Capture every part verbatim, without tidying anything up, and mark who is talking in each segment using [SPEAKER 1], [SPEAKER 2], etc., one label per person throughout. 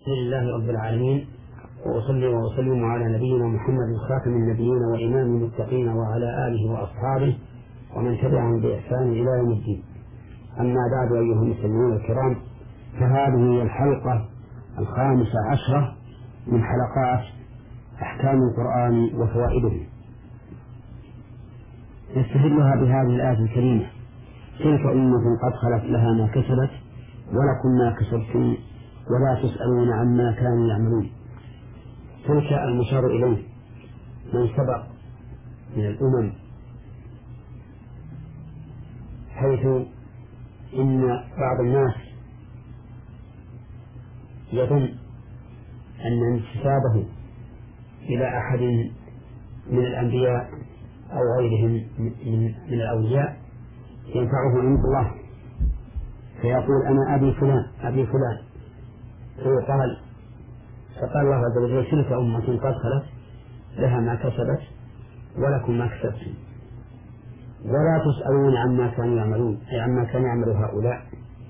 [SPEAKER 1] الحمد لله رب العالمين، وأصلي وأسلم على نبينا محمد خاتم النبيين وإمام المتقين وعلى آله وأصحابه ومن تبعهم بإحسان إلى يوم الدين. أما بعد، أيها المسلمون الكرام، فهذه هي الحلقة الخامسة عشرة من حلقات أحكام القرآن وفوائده، نستهلها بهذه الآية الكريمة: تلك أمة قد خلت لها ما كسبت ولكم ما كسبتم ولا تسألون عما كانوا يعملون. تلك المشار إليه من سبق من الأمم، حيث إن بعض الناس يظن أن انتسابه إلى أحد من الأنبياء أو غيرهم من, من الأولياء ينفعه عند الله، فيقول: أنا أبي فلان أبي فلان فيقال فقال الله عز وجل: تلك أمة قد خلت لها ما كسبت ولكم ما كسبتم ولا تسألون عما كانوا يعملون، أي عما كان يعمل هؤلاء،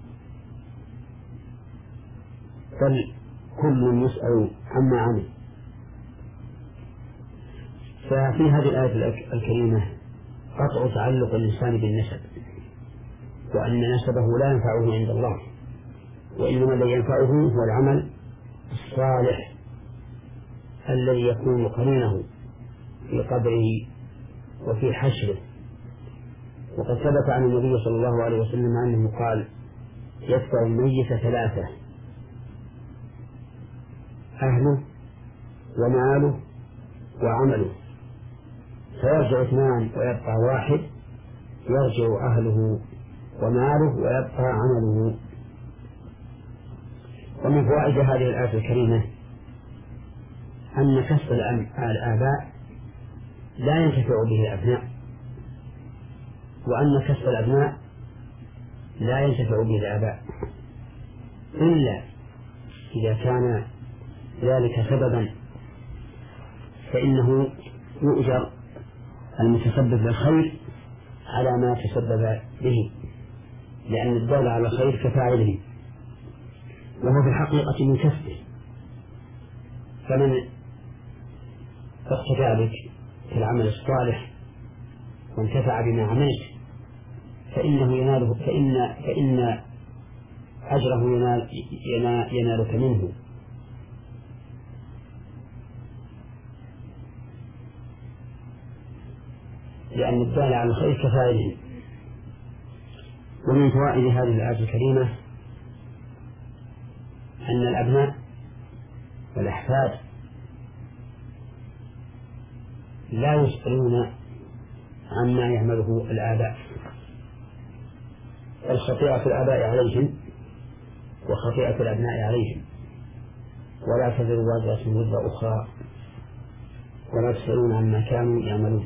[SPEAKER 1] بل كل يسأل عما عمل. ففي هذه الآية الكريمة قطع تعلق الإنسان بالنسب، وأن نسبه لا ينفعه عند الله، وإنما الذي ينفعه هو العمل الصالح الذي يكون قرينه في قبره وفي حشره. وقد ثبت عن النبي صلى الله عليه وسلم أنه قال: يتبع الميت ثلاثة: أهله وماله وعمله، فيرجع اثنان ويبقى واحد، يرجع أهله وماله ويبقى عمله. ومن فوائد هذه الآية الكريمة أن كسب الآباء لا ينتفع به الأبناء، وأن كسب الأبناء لا ينتفع به الآباء إلا إذا كان ذلك سببا، فإنه يؤجر المتسبب بالخير على ما تسبب به، لأن الدال على الخير كفاعله، وهو في الحقيقة من كسبه. فمن اقتدى بك في العمل الصالح وانتفع بما عملت فإنه يناله فإن فإن أجره ينال ينالك منه، لأن الدال على الخير كفاعله. ومن فوائد هذه الآية الكريمة أن الأبناء والأحفاد لا يسألون عما يعمله الآباء، بل خطيئة الآباء عليهم وخطيئة الأبناء عليهم، ولا تزر وازرة وزر أخرى، ولا يسألون عما كانوا يعملون.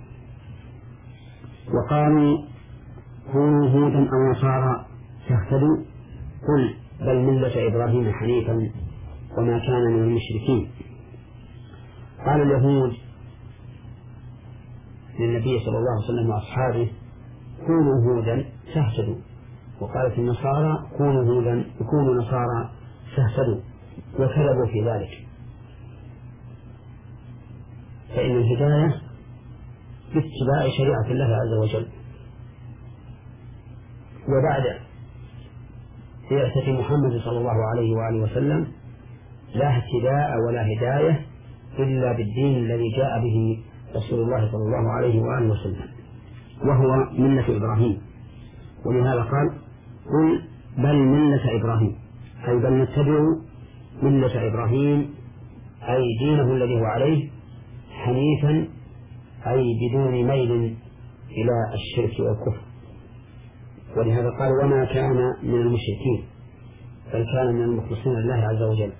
[SPEAKER 1] وقالوا: كونوا هودا أو نصارى تهتدوا، قل بل ملة إبراهيم حنيفا وما كان من المشركين. قال اليهود للنبي صلى الله عليه وسلم وأصحابه: كونوا هودا تهتدوا، وقالت النصارى: كونوا هودا كونوا نصارى تهتدوا، وكذبوا في ذلك، فإن الهداية باتباع شريعة الله عز وجل. وبعد بعثة محمد صلى الله عليه وآله وسلم لا اهتداء ولا هداية إلا بالدين الذي جاء به رسول الله صلى الله عليه وآله وسلم، وهو ملة إبراهيم. ولهذا قال: قل بل ملة إبراهيم، أي بل نتبع ملة إبراهيم، أي دينه الذي هو عليه، حنيفا أي بدون ميل إلى الشرك والكفر. ولهذا قال: وما كان من المشركين، بل كان من المخلصين لله عز وجل.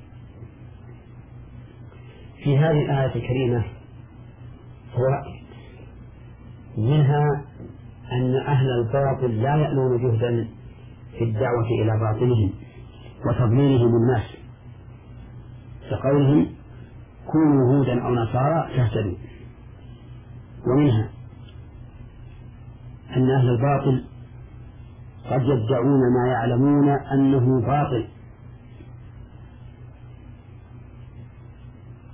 [SPEAKER 1] في هذه الآية الكريمة فوائد، منها أن أهل الباطل لا يألون جهدا في الدعوة إلى باطلهم وتضليلهم الناس، كقولهم: كونوا هودا أو نصارى تهتدوا. ومنها أن أهل الباطل قد يدعون ما يعلمون أنه باطل،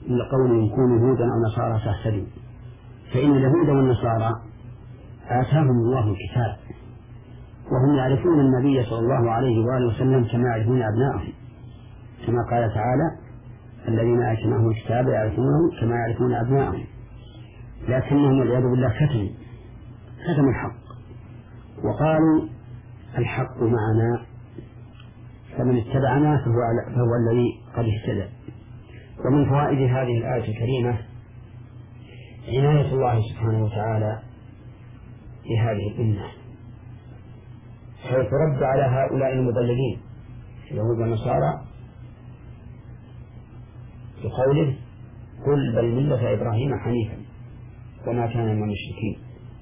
[SPEAKER 1] لقول كونوا هودا أو نصارى تهتدوا، فإن اليهود والنصارى آتاهم الله الكتاب وهم يعرفون النبي صلى الله عليه وآله وسلم كما يعرفون أبنائهم، كما قال تعالى الذين آتيناهم الكتاب يعرفونه كما يعرفون أبنائهم، لكنهم والعياذ بالله كتموا كتموا الحق وقالوا الحق معنا فمن اتبعنا فهو, فهو الذي قد اهتدى. ومن فوائد هذه الآية الكريمة عناية الله سبحانه وتعالى بهذه الأمة، حيث رد على هؤلاء المضللين اليهود والنصارى بقوله قل بل ملة إبراهيم حنيفا وما كان من المشركين.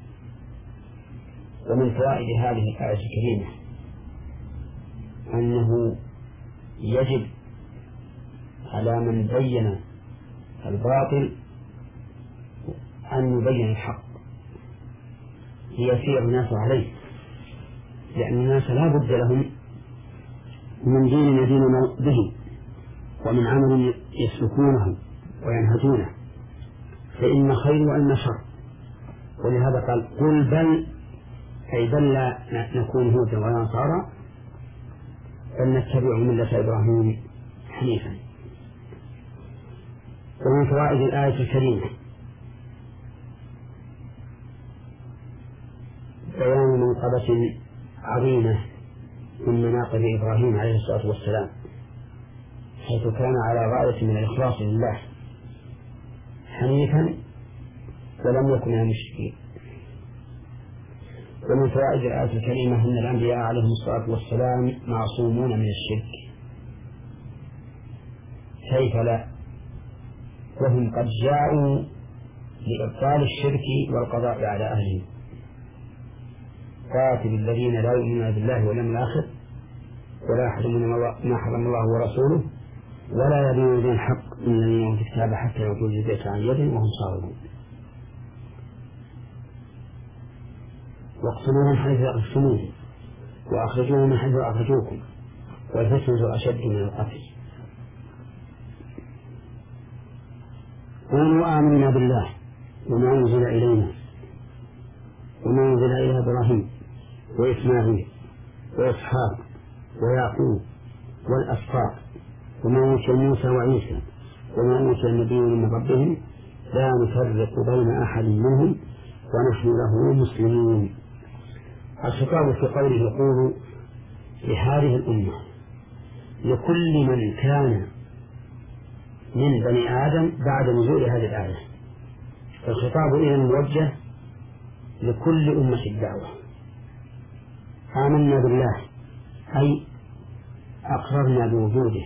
[SPEAKER 1] ومن فوائد هذه الآية الكريمة أنه يجب على من بين الباطل أن يبين الحق ليسير الناس عليه، لأن الناس لا بد لهم من دين يدينون به ومن عمل يسلكونه وينهجونه، فإن خير وإن شر. ولهذا قال قل بل، أي بل لا نكون هودا ولا نصارى بل نتبع ملة إبراهيم حنيفا. ومن فوائد الآية الكريمة بيان منقبة عظيمة من مناقب إبراهيم عليه الصلاة والسلام، حيث كان على غاية من الإخلاص لله حنيفا ولم يكن من المشركين. ومن فوائد الآية الكريمة أن الأنبياء عليهم الصلاة والسلام معصومون من الشرك، كيف لا، وهم قد جاءوا لإبطال الشرك والقضاء على أهله. قاتل الذين لا يؤمنون بالله واليوم الآخر ولا يحرمون ما حرم الله ورسوله ولا يدينون دين الحق من الذين أوتوا الكتاب حتى يعطوا الجزية عن يد وهم صاغرون. واقتلوهم حيث أخرجتموهم وأخرجوهم من حيث أخرجوكم والفتنة أشد من القتل. قولوا آمنا بالله وما أنزل إلينا وما أنزل إلى إبراهيم وإسماعيل وإسحاق ويعقوب والأسباط وما أوتي موسى وعيسى وما أوتي النبيون من ربهم لا نفرق بين أحد منهم ونحن له مسلمون. الخطاب في قوله يقول لهذه الأمة لكل من كان من بني آدم بعد نزول هذه الآية. الخطاب إذن موجه لكل أمة الدعوة. آمنا بالله أي أقررنا بوجوده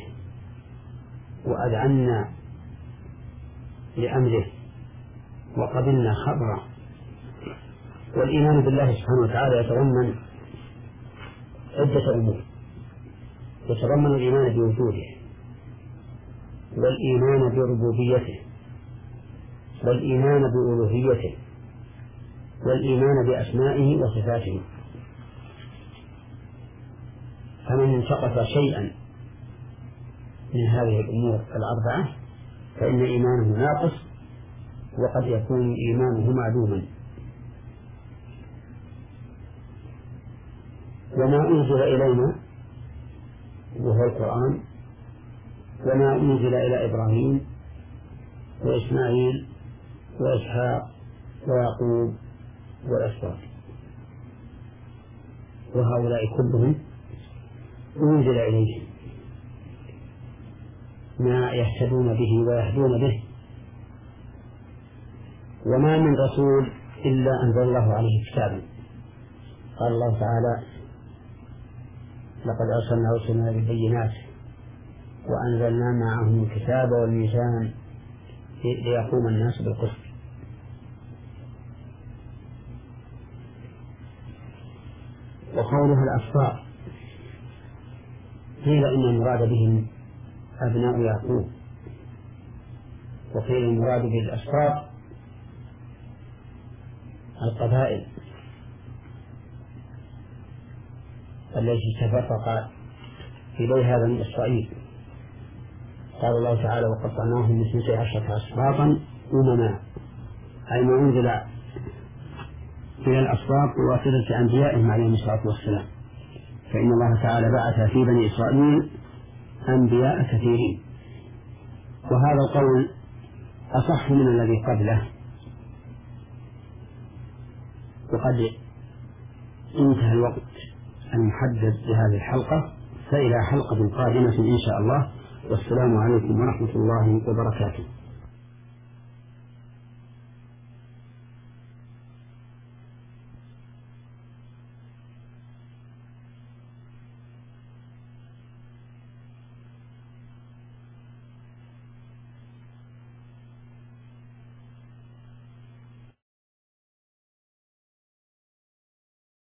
[SPEAKER 1] وأذعنا لأمره وقبلنا خبره. والإيمان بالله سبحانه وتعالى يتضمن عدة أمور، يتضمن الإيمان بوجوده والإيمان بربوبيته والإيمان بألوهيته والإيمان بأسمائه وصفاته. فمن انتقص شيئا من هذه الأمور الأربعة فإن إيمانه ناقص وقد يكون إيمانه معدوما. وما أنزل إلينا وهو القرآن وما أنزل إلى إبراهيم وإسماعيل وإسحاق ويعقوب والأسباط، وهؤلاء كلهم أنزل إليهم ما يهتدون به ويهدون به. وما من رسول إلا أنزل الله عليه كتابا. قال الله تعالى لقد أرسلنا رسلنا بالبينات وأنزلنا معهم الكتاب والميزان ليقوم الناس بالقسط. وقولها الأسباط قيل إن المراد بهم أبناء يعقوب، وقيل المراد بالأسباط القبائل التي تفرق إليها بني إسرائيل. قال الله تعالى وقطعناهم من اثنتي عشرة أسباطا أمما، أي ما أنزل إلى الأسباط بواسطة أنبيائهم عليهم الصلاة والسلام، فإن الله تعالى بعث في بني إسرائيل أنبياء كثيرين. وهذا القول أصح من الذي قبله. وقد انتهى الوقت المحدد لهذه الحلقة، فإلى حلقة قادمة إن شاء الله، والسلام عليكم ورحمة الله وبركاته.